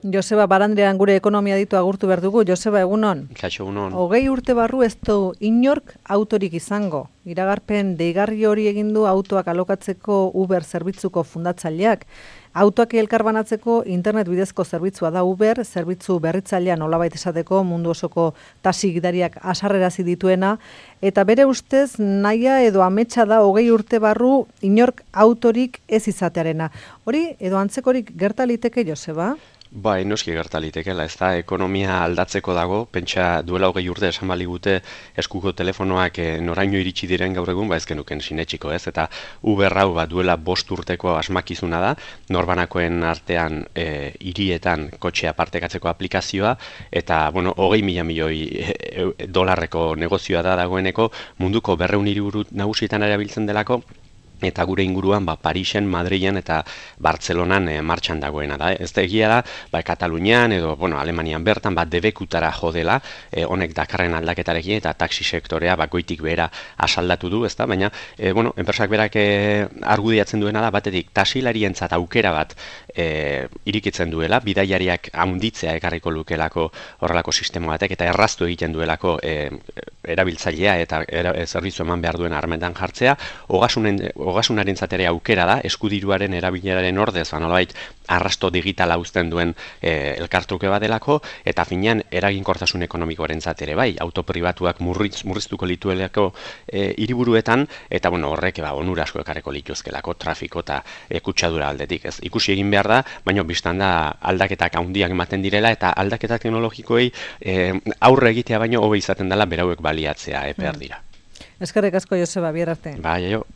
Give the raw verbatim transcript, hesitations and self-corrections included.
Joseba Barandrean gure ekonomia ditu agurtu behar dugu. Joseba, egunon? Kaixo, egunon. Hogei urte barru ez du inork autorik izango. Iragarpen deigarri hori egin du autoak alokatzeko Uber zerbitzuko fundatzaileak. Autoak elkarbanatzeko internet bidezko zerbitzua da Uber, zerbitzu berritzailea nolabait esateko mundu osoko taxi gidariak asarrerazi dituena, eta bere ustez nahia edo ametsa da hogei urte barru inork autorik ez izatearena. Hori edo antzekorik gerta liteke, Joseba? Bai, noski gerta litekeela, ez da, ekonomia aldatzeko dago, pentsa duela hogei urte esan baligute eskuko telefonoak e, noraino iritsi diren gaur egun, ba ez genuken sinetxiko, ez, eta Uber hau ba, duela bost urteko asmakizuna da, norbanakoen artean e, hirietan kotxea partekatzeko aplikazioa, eta, bueno, hogei mila milioi e, e, dolarreko negozioa da dagoeneko, munduko berrehun hiriburu nagusietan erabiltzen delako, eta gure inguruan ba, Parisen, Madrilen eta Bartzelonan e, martxan dagoena da. Ez da egia da, ba, Katalunian edo bueno, Alemanian bertan ba, debekutara jodela, e, honek dakarren aldaketarekin eta taxi sektorea ba, goitik behera asaldatu du, ez da? Baina, e, bueno, enpresak berak e, argudiatzen duena da, batetik taxilarientzat aukera bat e, irikitzen duela, bidaiariak handitzea ekarriko lukelako horrelako sistema batek, eta erraztu egiten duelako e, erabiltzailea eta era, e, zerbitzu eman behar duen armentan jartzea, ogasunen ogasunaren zatera aukera da, eskudiruaren erabileraren ordez, ba, nolabait arrasto digitala uzten duen e, elkartruke badelako, eta finean eraginkortasun ekonomikoaren zatere bai, autopribatuak murritz, murriztuko lituelako e, hiriburuetan, eta bueno, horrek ba, onura asko ekarreko lituzkelako trafiko eta e, kutsadura aldetik. Ez, ikusi egin behar da, baina biztan da aldaketak handiak ematen direla, eta aldaketak teknologikoei e, aurre egitea baino hobe izaten dela berauek baliatzea eper dira. Eskerrik asko, Joseba, bihar arte. Bai, jo.